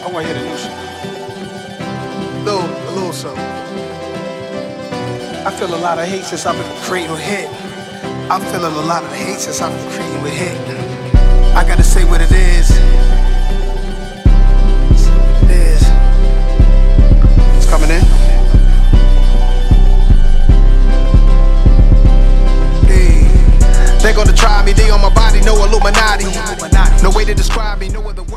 I want to hear the new shit. A little something. I feel a lot of hate since I've been creating a hit. I'm feeling a lot of hate since I've been creating a hit. I gotta say what it is. It is. It's coming in. Hey. They gonna try me, they on my body, no Illuminati. No way to describe me, no other way.